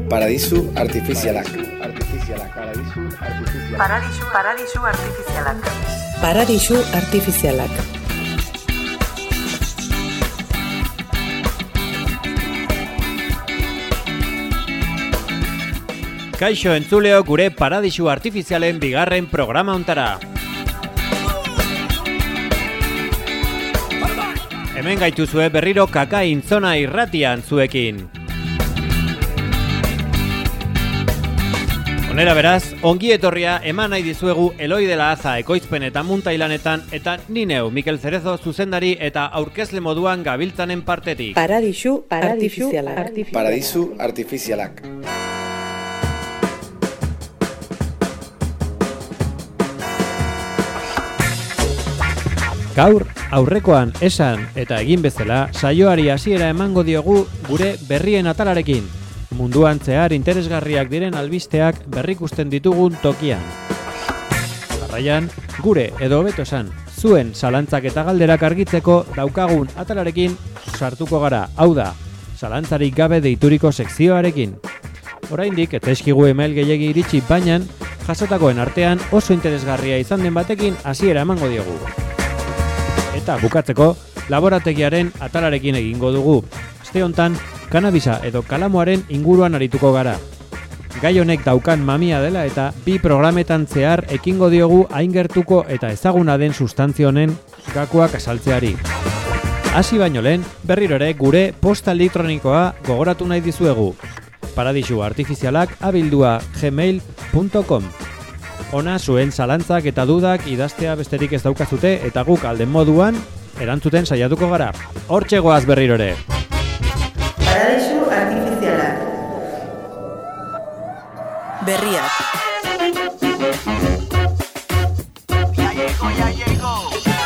Paradisu artifizialak. Paradisu artifizialak. Kaixo entzuleo gure Paradisu artifizialen bigarren programa hontara. Hemen gaituzue berriro kakain zona irratian zuekin. Honera beraz, ongi etorria eman nahi dizuegu Eloi de la Aza ekoizpen eta muntailanetan eta ni neu Mikel Cerezo zuzendari eta aurkezle moduan gabiltzanen partetik. Paradisu artifizialak. Paradisu artifizialak. Gaur, aurrekoan esan eta egin bezala, saioari hasiera emango diogu gure berrien atalarekin. Munduan zehar interesgarriak diren albisteak berrikusten ditugun tokian. Jarraian, gure edo hobeto esan, zuen zalantzak eta galderak argitzeko daukagun atalarekin sartuko gara, hau da, zalantzarik gabe deituriko sekzioarekin. Oraindik ez eskigu email gehiegi iritsi, baina jasotakoen artean oso interesgarria izan den batekin hasiera emango diogu. Eta bukatzeko, laborategiaren atalarekin egingo dugu. Aste hontan, kanabisa edo kalamoaren inguruan arituko gara. Gai honek daukan mamia dela eta bi programetan zehar ekingo diogu hain gertuko eta ezaguna den sustantzia honen gakoak azaltzeari. Hasi baino lehen, berriro ere gure posta elektronikoa gogoratu nahi dizuegu. paradisuartifizialak@gmail.com. Ona zuen zalantzak eta dudak idaztea besterik ez daukazute eta guk alden moduan erantzuten saiatuko gara. Hortxe goaz berriro ere. Paradisu artifizialak. Berriak. Ya llego.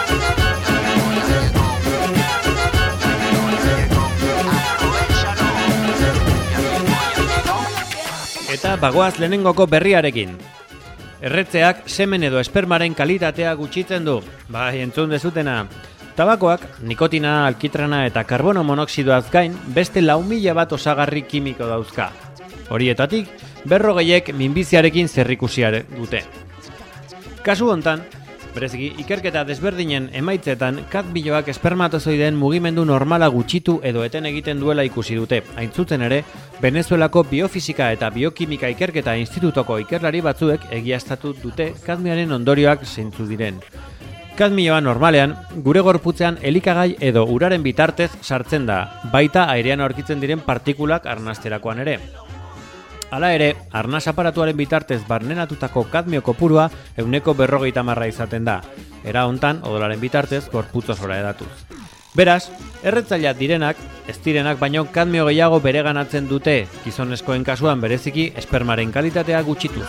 Eta bagoaz lehenengoko berriarekin. Erretzeak semen edo espermaren kalitatea gutxitzen du. Bai, entzun dezutena. Tabakoak, nikotina, alkitrana eta karbono monoxidoaz gain, beste 4.000 bat osagarri kimiko dauzka. Horietatik, 40 minbiziarekin zerrikusia dute. Kasu hontan, bereziki ikerketa desberdinen emaitzetan kadmioak espermatozoideen mugimendu normala gutxitu edo eten egiten duela ikusi dute. Hain zuzen ere, Venezuelako biofisika eta biokimika ikerketa institutoko ikerlari batzuek egiaztatu dute kadmioaren ondorioak zeintzu diren. Kadmioa normalean, gure gorputzean elikagai edo uraren bitartez sartzen da, baita airean aurkitzen diren partikulak arnasterakoan ere. Hala ere, arnas aparatuaren bitartez barnenatutako kadmio kopurua 150 izaten da. Era hontan, odolaren bitartez, gorputz osora edatuz. Beraz, erretzaileak direnak, ez direnak baino kadmio gehiago bereganatzen dute, gizonezkoen kasuan bereziki espermaren kalitatea gutxituz.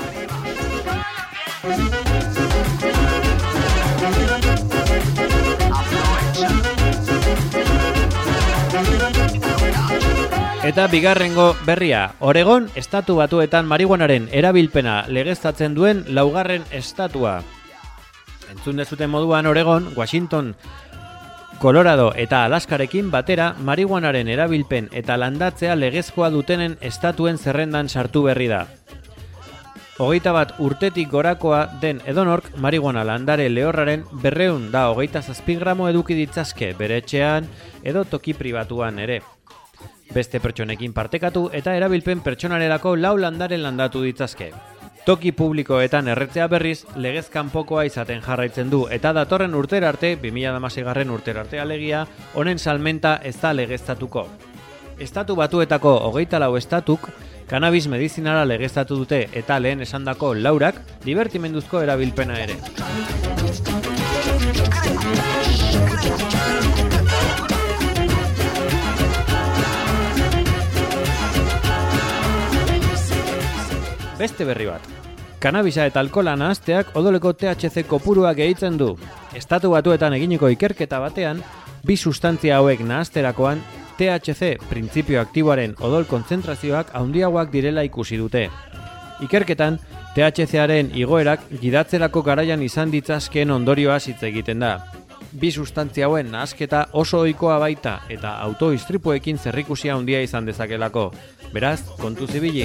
Eta bigarrengo berria, Oregon estatu batuetan marihuanaren erabilpena legeztatzen duen 4. estatua. Entzun dezuten moduan Oregon, Washington, Colorado eta Alaskarekin batera marihuanaren erabilpen eta landatzea legezkoa dutenen estatuen zerrendan sartu berri da. 21 urtetik gorakoa den edonork marihuana landare lehorraren 227 gramo eduki ditzazke bere etxean edo toki pribatuan ere. Beste pertsonekin partekatu eta erabilpen pertsonalerako 4 landare landatu ditzazke. Toki publikoetan erretzea berriz legez kanpokoa izaten jarraitzen du eta datorren urtera arte, 2016 urtera arte alegia, honen salmenta ez da legeztatuko. Estatu batuetako 24 estatuk kanabis medizinala legeztatu dute eta lehen esandako 4ak divertimenduzko erabilpena ere. Beste berri bat. Kanabisa eta alkohola nahazteak odoleko THC kopurua gehitzen du. Estatu batuetan eginiko ikerketa batean, bi sustantzia hauek nahazterakoan THC printzipio aktiboaren odol kontzentrazioak handiagoak direla ikusi dute. Ikerketan, THCaren igoerak gidatzerako garaian izan ditzazkeen ondorioaz hitz egiten da. bi sustantzia hauen nahasketa oso ohikoa baita eta autoistripuekin zerrikusia handia izan dezakelako. Beraz, kontu zibili.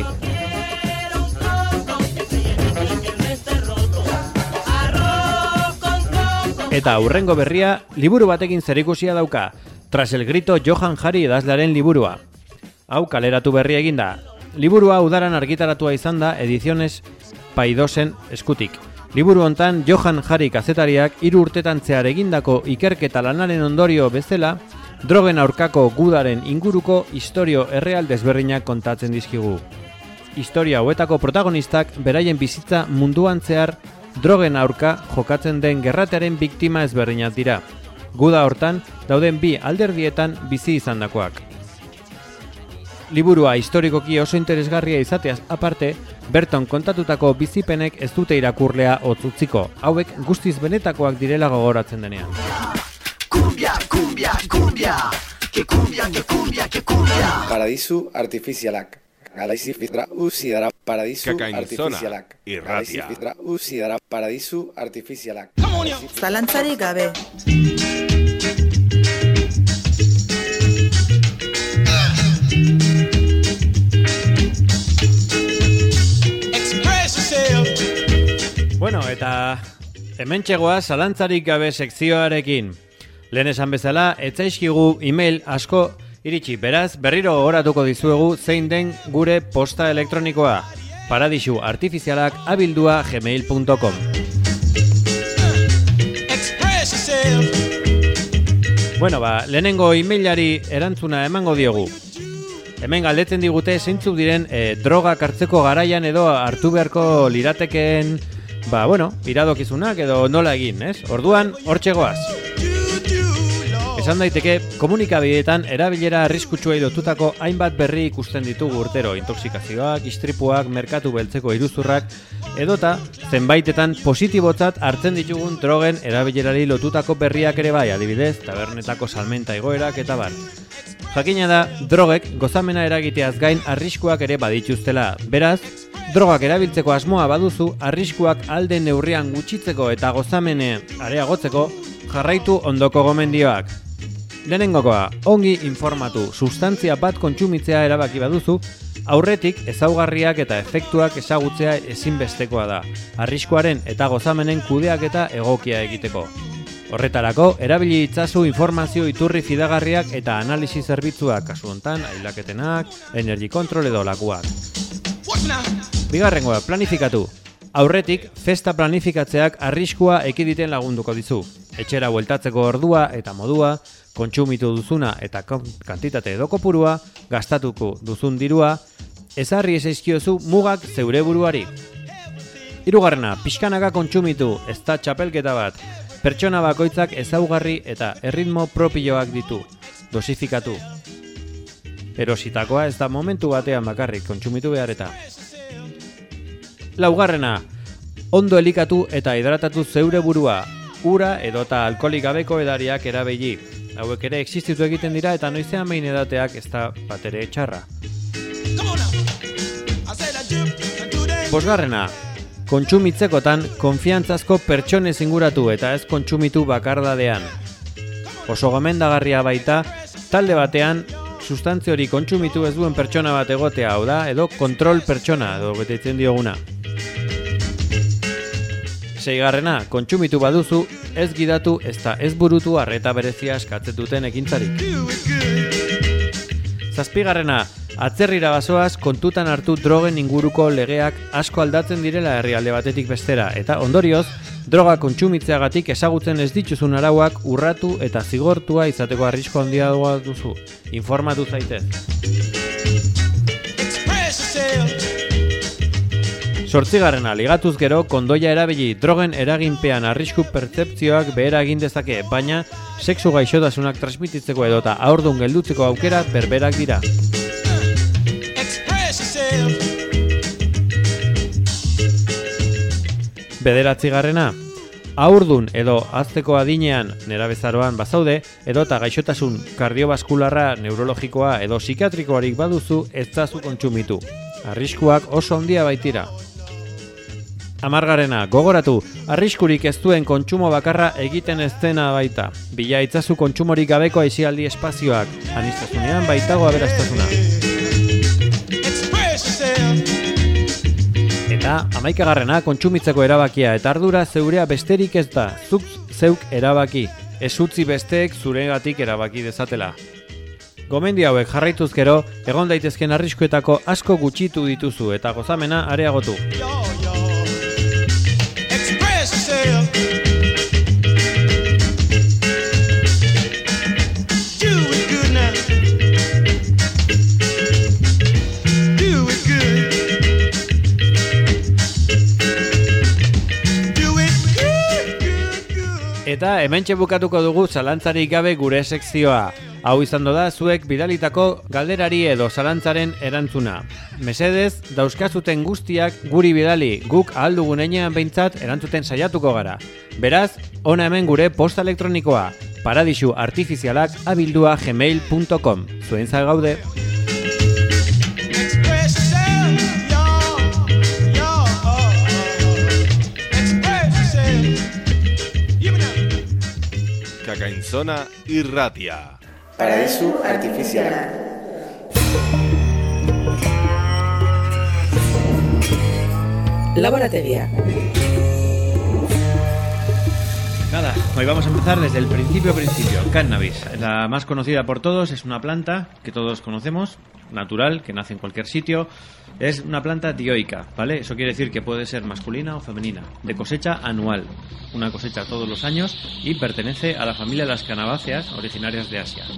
Eta hurrengo berria, liburu batekin zerikusia dauka. Tras el grito Johan Hari idazlearen liburua. Hau kaleratu berria eginda. Liburua udaran argitaratua izan da Ediciones Paidosen eskutik. Liburu hontan Johan Hari kazetariak 3 urtetan zehar egindako ikerketa lanaren ondorio bezala, drogen aurkako gudaren inguruko istorio erreal desberdinak kontatzen dizkigu. Historia hauetako protagonistak beraien bizitza munduan zehar drogen aurka jokatzen den gerratearen biktima ezberdinak dira. Guda hortan dauden bi alderdietan bizi izandakoak. Liburua historikoki oso interesgarria izateaz aparte, berton kontatutako bizipenek ez dute irakurlea hotz utziko, hauek guztiz benetakoak direla gogoratzen denean. Paradisu artifizialak. Galaizi fitra usidara paradisu artifizialak. Irratia. Galaizi fitra usidara paradisu artifizialak. Zalantzarik gabe. Bueno, eta hementxegoa zalantzarik gabe sekzioarekin. Lehen esan bezala, etzaizkigu email asko iritsi, beraz, berriro gogoratuko dizuegu zein den gure posta elektronikoa. paradisuartifizialak@gmail.com. Bueno, lehenengo emailari erantzuna emango diogu. Hemen galdetzen digute zeintzuk diren droga hartzeko garaian edo hartu beharko liratekeen, iradokizunak edo nola egin, ez? Orduan, hortxegoaz. Esan daiteke, komunikabideetan erabilera arriskutsuei lotutako hainbat berri ikusten ditugu urtero, intoxikazioak, istripuak, merkatu beltzeko iruzurrak, edota zenbaitetan positibotzat hartzen ditugun drogen erabilerari lotutako berriak ere bai, adibidez, tabernetako salmenta igoerak eta bar. Jakina da, drogek gozamena eragiteaz gain arriskuak ere badituztela. Beraz, drogak erabiltzeko asmoa baduzu, arriskuak alde neurrian gutxitzeko eta gozamene areagotzeko jarraitu ondoko gomendioak. Lehenengokoa, ongi informatu, sustantzia bat kontsumitzea erabaki baduzu, aurretik ezaugarriak eta efektuak ezagutzea ezinbestekoa da, arriskuaren eta gozamenen kudeaketa egokia egiteko. Horretarako, erabili itzazu informazio iturri fidagarriak eta analisi zerbitzuak, kasu hontan, ailaketenak, energy control edo lakuak. Bigarrengoa, planifikatu. Aurretik, festa planifikatzeak arriskua ekiditen lagunduko dizu. Etxera bueltatzeko ordua eta modua, kontsumitu duzuna eta kantitate edo kopurua, gastatuko duzun dirua, ezarri ezaizkiozu mugak zeure buruari. Hirugarrena, pixkanaka kontsumitu, ez da txapelketa bat. Pertsona bakoitzak ezaugarri eta erritmo propioak ditu. Dosifikatu. Erositakoa ez da momentu batean bakarrik kontsumitu behar eta. Laugarrena, ondo elikatu eta hidratatu zeure burua. Ura edota alkoholik gabeko edariak erabili. Hauek ere existitu egiten dira eta noizean behin edateak ez da batere txarra. Bosgarrena, kontsumitzekotan konfiantzazko pertsonez inguratu eta ez kontsumitu bakardadean. Oso gomendagarria baita, talde batean, sustantzia hori kontsumitu ez duen pertsona bat egotea, hau da, edo kontrol pertsona, edo betetzen dioguna. Seigarrena, kontsumitu baduzu, ez gidatu ezta ez burutu arreta berezia eskatzen duten ekintzarik. Zazpigarrena, atzerrira bazoaz kontutan hartu drogen inguruko legeak asko aldatzen direla herrialde batetik bestera, eta ondorioz, droga kontsumitzeagatik ezagutzen ez dituzun arauak urratu eta zigortua izateko arrisku handia duzu. Informatu zaitez. Zortzigarrena, ligatuz gero, kondoia erabili, drogen eraginpean arrisku pertzepzioak behera egin dezake, baina sexu gaixotasunak transmititzeko edota haurdun geldutzeko aukera berberak dira. Bederatzigarrena, haurdun edo hazteko adinean nerabezaroan bazaude, edota gaixotasun kardiobaskularra, neurologikoa edo psikiatrikoarik baduzu ez zazu kontsumitu. Arriskuak oso handia baitira. Amargarena, gogoratu, arriskurik ez duen kontsumo bakarra egiten ez dena baita. Bila itzazu kontsumorik gabeko aisialdi espazioak, aniztasunean baitago aberastasuna. Eta 11. kontsumitzeko erabakia eta ardura zeurea besterik ez da, zuk zeuk erabaki, ez utzi besteek zuregatik erabaki dezatela. Gomendi hauek jarraituz gero, egon daitezken arriskuetako asko gutxitu dituzu eta gozamena areagotu. Eta hementxe bukatuko dugu zalantzarik gabe gure sekzioa. Hau izan da zuek bidalitako galderari edo zalantzaren erantzuna. Mesedez, dauzkazuten guztiak guri bidali, guk ahal dugun heinean behintzat erantzuten saiatuko gara. Beraz, hona hemen gure posta elektronikoa, paradisuartifizialak@gmail.com. Zuen zai gaude. Kakainzona irratia. Paradisu artifizialak. Laborategia. Nada, hoy vamos a empezar desde el principio. Cannabis, la más conocida por todos, es una planta que todos conocemos, natural, que nace en cualquier sitio. Es una planta dioica, ¿vale? Eso quiere decir que puede ser masculina o femenina, de cosecha anual, una cosecha todos los años, y pertenece a la familia de las cannabáceas, originarias de Asia.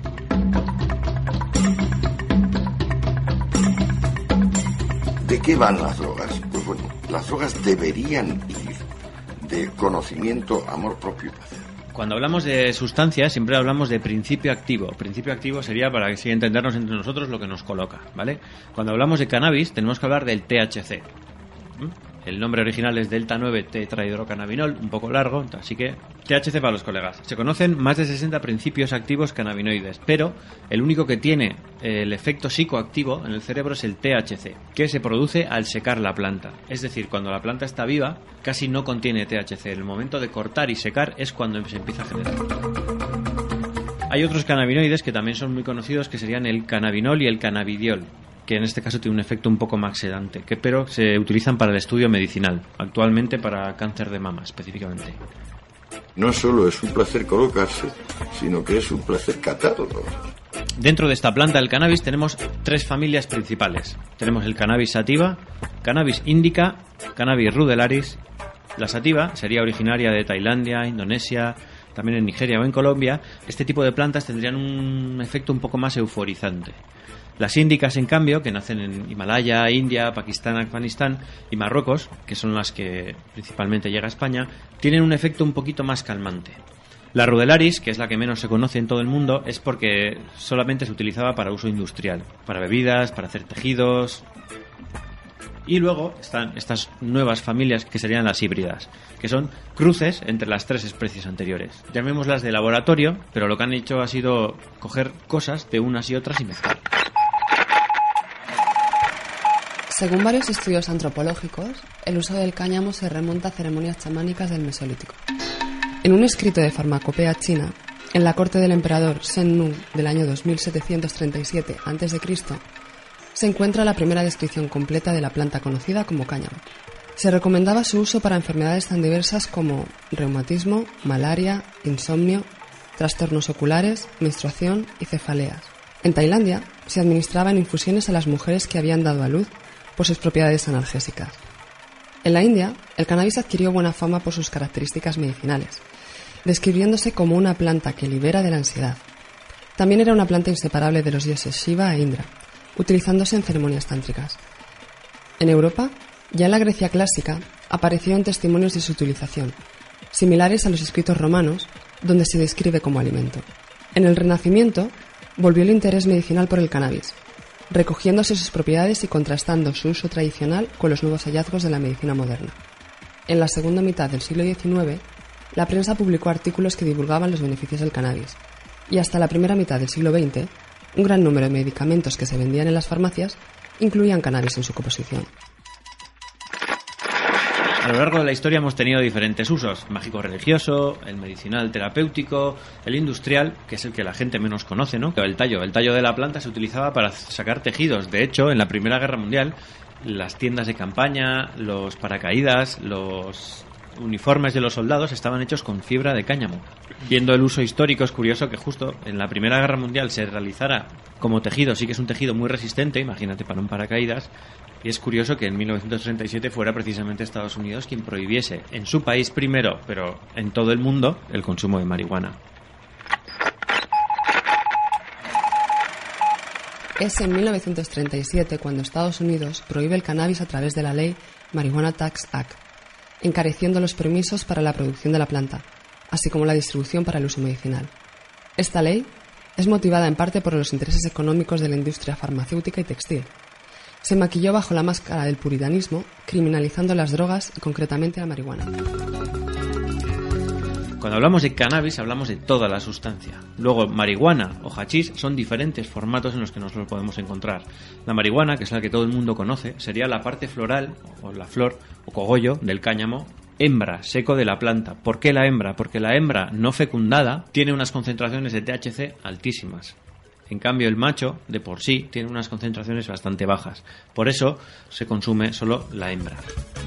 ¿De qué van las drogas? Pues bueno, las drogas deberían ir de conocimiento, amor propio y placer. Cuando hablamos de sustancias, siempre hablamos de principio activo. Principio activo sería, para así entendernos entre nosotros, lo que nos coloca, ¿vale? Cuando hablamos de cannabis, tenemos que hablar del THC. El nombre original es delta 9 tetrahidrocannabinol, un poco largo, así que THC para los colegas. Se conocen más de 60 principios activos cannabinoides, pero el único que tiene el efecto psicoactivo en el cerebro es el THC, que se produce al secar la planta. Es decir, cuando la planta está viva, casi no contiene THC. En el momento de cortar y secar es cuando se empieza a generar. Hay otros cannabinoides que también son muy conocidos, que serían el cannabinol y el cannabidiol, que en este caso tiene un efecto un poco más sedante, pero se utilizan para el estudio medicinal, actualmente para cáncer de mama específicamente. No solo es un placer colocarse, sino que es un placer catarlo. Dentro de esta planta del cannabis tenemos 3 familias principales. Tenemos el cannabis sativa, cannabis indica, cannabis rudelaris. La sativa sería originaria de Tailandia, Indonesia, también en Nigeria o en Colombia. Este tipo de plantas tendrían un efecto un poco más euforizante. Las índicas, en cambio, que nacen en Himalaya, India, Pakistán, Afganistán y Marruecos, que son las que principalmente llega a España, tienen un efecto un poquito más calmante. La rudelaris, que es la que menos se conoce en todo el mundo, es porque solamente se utilizaba para uso industrial, para bebidas, para hacer tejidos. Y luego están estas nuevas familias que serían las híbridas, que son cruces entre las 3 especies anteriores. Llamémoslas de laboratorio, pero lo que han hecho ha sido coger cosas de unas y otras y mezclar. Según varios estudios antropológicos, el uso del cáñamo se remonta a ceremonias chamánicas del Mesolítico. En un escrito de farmacopea china, en la corte del emperador Shen Nung del año 2737 a.C., se encuentra la primera descripción completa de la planta conocida como cáñamo. Se recomendaba su uso para enfermedades tan diversas como reumatismo, malaria, insomnio, trastornos oculares, menstruación y cefaleas. En Tailandia se administraba en infusiones a las mujeres que habían dado a luz por sus propiedades analgésicas. En la India, el cannabis adquirió buena fama por sus características medicinales, describiéndose como una planta que libera de la ansiedad. También era una planta inseparable de los dioses Shiva e Indra, utilizándose en ceremonias tántricas. En Europa, ya en la Grecia clásica, aparecieron testimonios de su utilización, similares a los escritos romanos, donde se describe como alimento. En el Renacimiento, volvió el interés medicinal por el cannabis, recogiéndose sus propiedades y contrastando su uso tradicional con los nuevos hallazgos de la medicina moderna. En la segunda mitad del siglo XIX, la prensa publicó artículos que divulgaban los beneficios del cannabis, y hasta la primera mitad del siglo XX, un gran número de medicamentos que se vendían en las farmacias incluían cannabis en su composición. A lo largo de la historia hemos tenido diferentes usos: mágico-religioso, el medicinal terapéutico, el industrial, que es el que la gente menos conoce, ¿no? El tallo de la planta se utilizaba para sacar tejidos. De hecho, en la Primera Guerra Mundial, las tiendas de campaña, los paracaídas, los uniformes de los soldados estaban hechos con fibra de cáñamo. Viendo el uso histórico, es curioso que justo en la Primera Guerra Mundial se realizara como tejido. Sí que es un tejido muy resistente, imagínate, para un paracaídas. Y es curioso que en 1937 fuera precisamente Estados Unidos quien prohibiese en su país primero, pero en todo el mundo, el consumo de marihuana. Es en 1937 cuando Estados Unidos prohíbe el cannabis a través de la ley Marijuana Tax Act, encareciendo los permisos para la producción de la planta, así como la distribución para el uso medicinal. Esta ley es motivada en parte por los intereses económicos de la industria farmacéutica y textil. Se maquilló bajo la máscara del puritanismo, criminalizando las drogas y concretamente la marihuana. Cuando hablamos de cannabis hablamos de toda la sustancia. Luego, marihuana o hachís son diferentes formatos en los que nos lo podemos encontrar. La marihuana, que es la que todo el mundo conoce, sería la parte floral, o la flor, o cogollo del cáñamo, hembra, seco de la planta. ¿Por qué la hembra? Porque la hembra no fecundada tiene unas concentraciones de THC altísimas. En cambio, el macho, de por sí, tiene unas concentraciones bastante bajas. Por eso, se consume solo la hembra.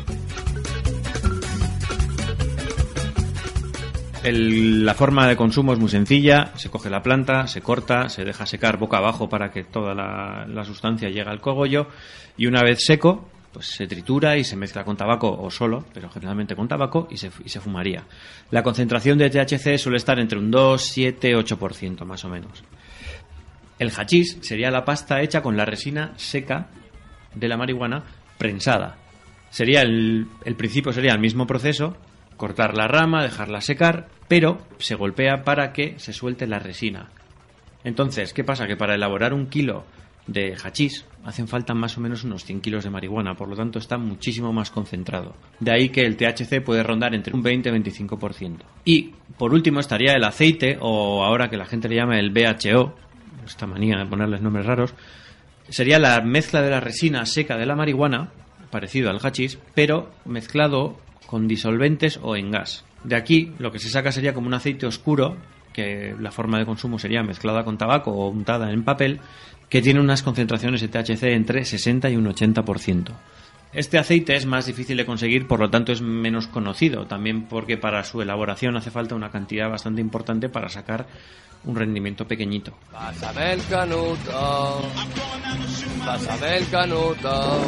La forma de consumo es muy sencilla. Se coge la planta, se corta, se deja secar boca abajo para que toda la sustancia llegue al cogollo. Y una vez seco, pues se tritura y se mezcla con tabaco o solo, pero generalmente con tabaco, y se fumaría. La concentración de THC suele estar entre un 2, 7, 8% más o menos. El hachís sería la pasta hecha con la resina seca de la marihuana prensada. Sería el principio sería el mismo proceso: cortar la rama, dejarla secar, pero se golpea para que se suelte la resina. Entonces, ¿qué pasa? Que para elaborar 1 kilo de hachís hacen falta más o menos unos 100 kilos de marihuana, por lo tanto está muchísimo más concentrado. De ahí que el THC puede rondar entre un 20 y 25%. Y, por último, estaría el aceite, o ahora que la gente le llama el BHO, esta manía de ponerles nombres raros, sería la mezcla de la resina seca de la marihuana, parecido al hachís, pero mezclado con disolventes o en gas. De aquí lo que se saca sería como un aceite oscuro, que la forma de consumo sería mezclada con tabaco o untada en papel, que tiene unas concentraciones de THC entre 60 y un 80%. Este aceite es más difícil de conseguir, por lo tanto es menos conocido, también porque para su elaboración hace falta una cantidad bastante importante para sacar un rendimiento pequeñito. Pásame el canuto, pásame el canuto.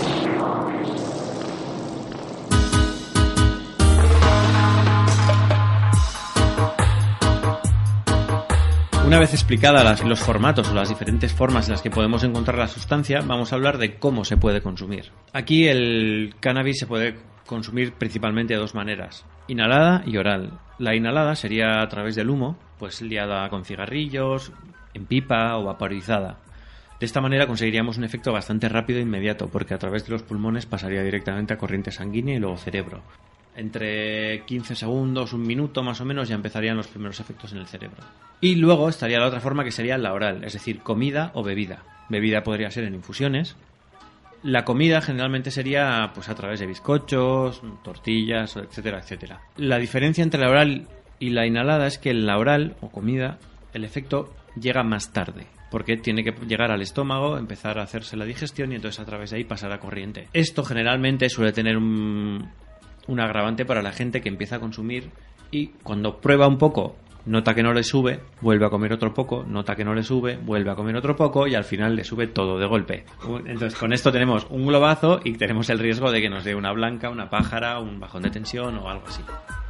Una vez explicadas los formatos o las diferentes formas en las que podemos encontrar la sustancia, vamos a hablar de cómo se puede consumir. Aquí el cannabis se puede consumir principalmente de dos maneras: inhalada y oral. La inhalada sería a través del humo, pues liada con cigarrillos, en pipa o vaporizada. De esta manera conseguiríamos un efecto bastante rápido e inmediato, porque a través de los pulmones pasaría directamente a corriente sanguínea y luego cerebro. Entre 15 segundos, 1 minuto más o menos, ya empezarían los primeros efectos en el cerebro. Y luego estaría la otra forma, que sería la oral, es decir, comida o bebida. Bebida podría ser en infusiones. La comida generalmente sería pues a través de bizcochos, tortillas, etcétera, etcétera. La diferencia entre la oral y la inhalada es que en la oral o comida el efecto llega más tarde, porque tiene que llegar al estómago, empezar a hacerse la digestión y entonces a través de ahí pasar a corriente. Esto generalmente suele tener un agravante para la gente que empieza a consumir y cuando prueba un poco nota que no le sube, vuelve a comer otro poco, nota que no le sube, vuelve a comer otro poco y al final le sube todo de golpe. Entonces con esto tenemos un globazo y tenemos el riesgo de que nos dé una blanca, una pájara, un bajón de tensión o algo así.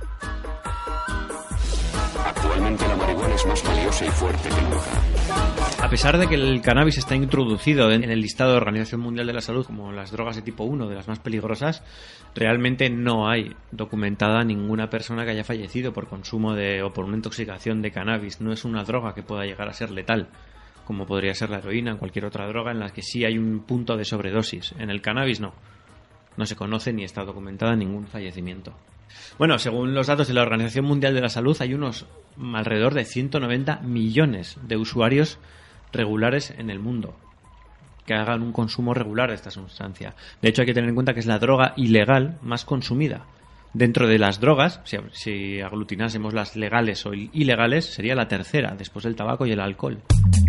Actualmente la marihuana es más valiosa y fuerte que nunca. A pesar de que el cannabis está introducido en el listado de la Organización Mundial de la Salud como las drogas de tipo 1, de las más peligrosas, realmente no hay documentada ninguna persona que haya fallecido por consumo o por una intoxicación de cannabis. No es una droga que pueda llegar a ser letal, como podría ser la heroína o cualquier otra droga en la que sí hay un punto de sobredosis. En el cannabis no. No se conoce ni está documentada ningún fallecimiento. Bueno, según los datos de la Organización Mundial de la Salud, hay alrededor de 190 millones de usuarios regulares en el mundo. que hagan un consumo regular de esta sustancia. De hecho, hay que tener en cuenta que es la droga ilegal más consumida. Dentro de las drogas, si aglutinásemos las legales o ilegales, sería la tercera, después del tabaco y el alcohol.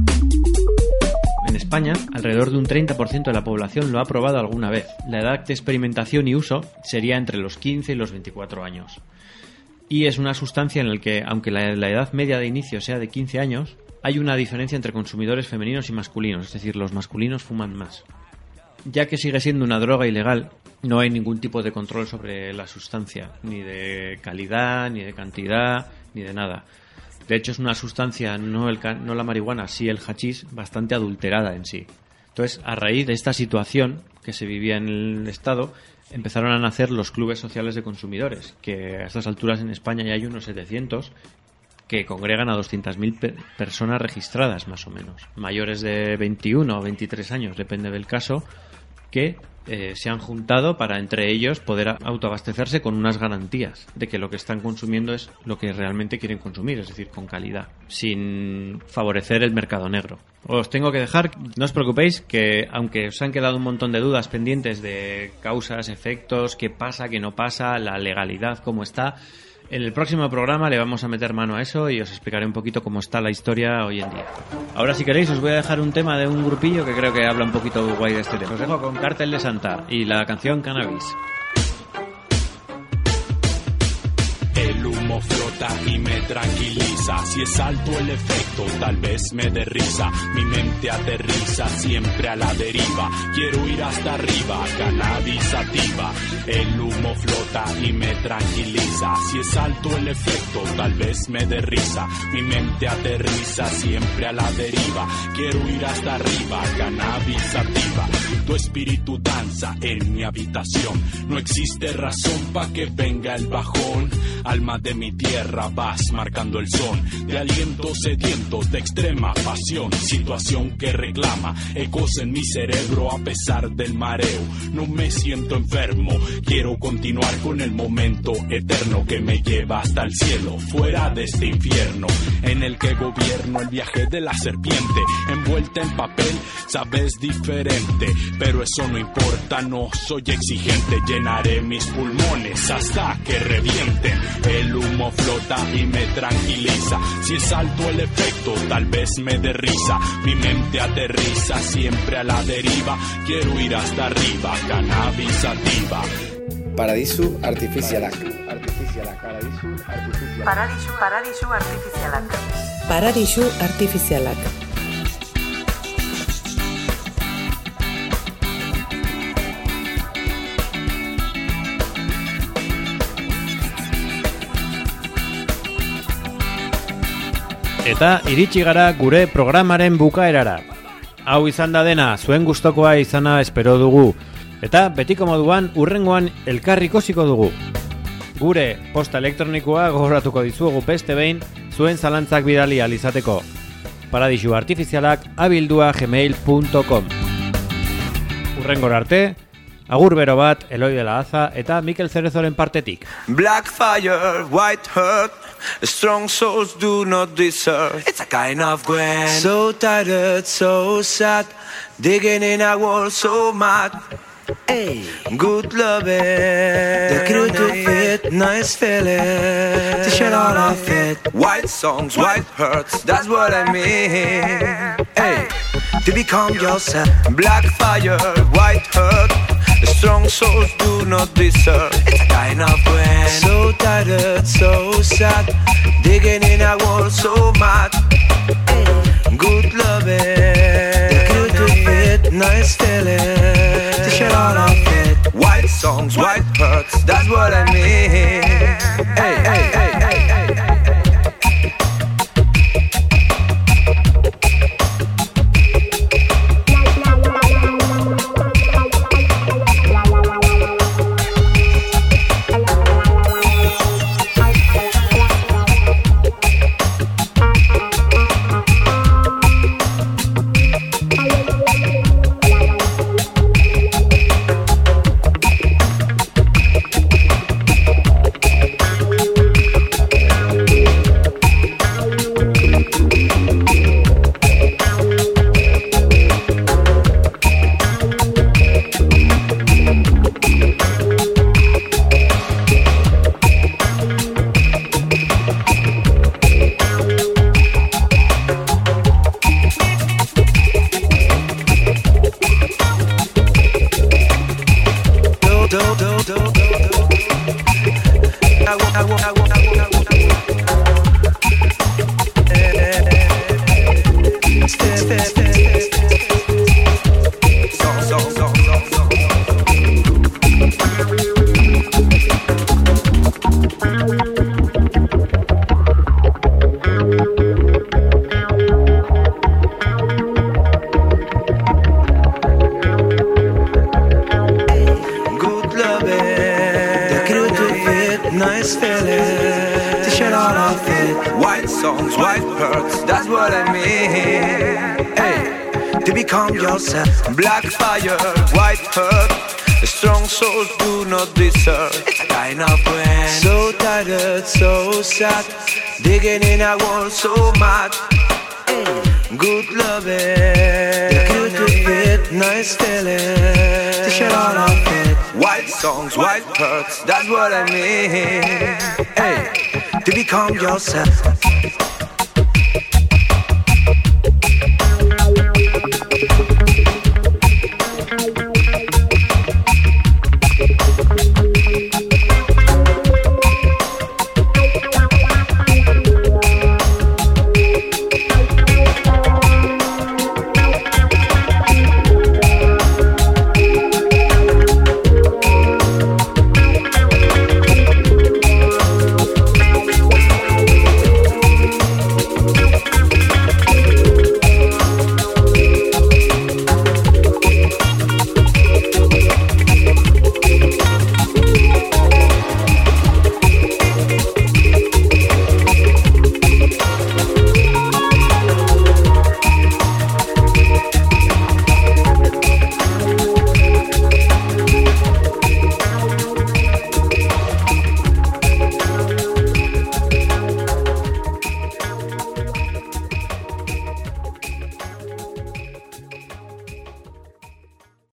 En España, alrededor de un 30% de la población lo ha probado alguna vez. La edad de experimentación y uso sería entre los 15 y los 24 años. Y es una sustancia en la que, aunque la edad media de inicio sea de 15 años, hay una diferencia entre consumidores femeninos y masculinos, es decir, los masculinos fuman más. Ya que sigue siendo una droga ilegal, no hay ningún tipo de control sobre la sustancia, ni de calidad, ni de cantidad, ni de nada. De hecho, es una sustancia, no la marihuana, sí el hachís, bastante adulterada en sí. Entonces, a raíz de esta situación que se vivía en el Estado, empezaron a nacer los clubes sociales de consumidores, que a estas alturas en España ya hay unos 700, que congregan a 200.000 personas registradas, más o menos. Mayores de 21 o 23 años, depende del caso, que se han juntado para entre ellos poder autoabastecerse con unas garantías de que lo que están consumiendo es lo que realmente quieren consumir, es decir, con calidad, sin favorecer el mercado negro. Os tengo que dejar, no os preocupéis, que aunque os han quedado un montón de dudas pendientes de causas, efectos, qué pasa, qué no pasa, la legalidad, cómo está, en el próximo programa le vamos a meter mano a eso y os explicaré un poquito cómo está la historia hoy en día. Ahora, si queréis, os voy a dejar un tema de un grupillo que creo que habla un poquito guay de este tema. Os dejo con Cártel de Santa y la canción Cannabis. El humo flota y me tranquiliza. Si es alto el efecto, tal vez me dé risa. Mi mente aterriza siempre a la deriva. Quiero ir hasta arriba, cannabis sativa. El humo flota y me tranquiliza. Si es alto el efecto, tal vez me dé risa. Mi mente aterriza siempre a la deriva. Quiero ir hasta arriba, cannabis sativa. Tu espíritu danza en mi habitación. No existe razón pa' que venga el bajón. Alma de mi tierra, vas marcando el son de aliento sediento, de extrema pasión. Situación que reclama ecos en mi cerebro a pesar del mareo. No me siento enfermo, quiero continuar con el momento eterno que me lleva hasta el cielo, fuera de este infierno en el que gobierno el viaje de la serpiente. Envuelta en papel, sabes diferente, pero eso no importa, no soy exigente. Llenaré mis pulmones hasta que revienten. El humo flota y me tranquiliza. Si es alto el efecto, tal vez me dé risa. Mi mente aterriza siempre a la deriva. Quiero ir hasta arriba, cannabis sativa. Paradisu Artificialak. Paradisu Artificialak. Paradisu Artificialak. Eta iritsi gara gure programaren bukaerara. Hau izan da dena, zuen gustokoa izana espero dugu. Eta betiko moduan urrengoan elkarri ikusiko dugu. Gure posta elektronikoa gogoratuko dizuegu beste behin, zuen zalantzak bidali ahal izateko. paradisuartifizialak@gmail.com. Urrengora arte, agur bero bat, Eloi de la Aza eta Mikel Cerezoren partetik. Black fire, white heart, strong souls do not desert. It's a kind of grand. So tired, so sad, digging in a wall so mad. Hey, good loving, the crew to fit, nice feeling, to share all of it. White songs, white hurts, that's what I mean. Hey, to become yourself. Black fire, white hurt, strong souls do not desert. It's a kind of wind. So tired, so sad, digging in a wall so mad. Hey, good loving, the crew to fit, nice feeling, to share all of it. White songs, white hurts, that's what I mean. Hey, hey, hey, hey, hey, hey. Nice feeling, t-shirt all off it. White songs, white pearls, that's what I mean. Hey, to become yourself. Black fire, white hurt. Strong souls do not deserve. It's a kind of wind. So tired, so sad. Digging in a world so mad. Good loving, good to fit, nice feeling. T-shirt all off it. White songs, white hurts, that's what I mean. Hey, to become yourself.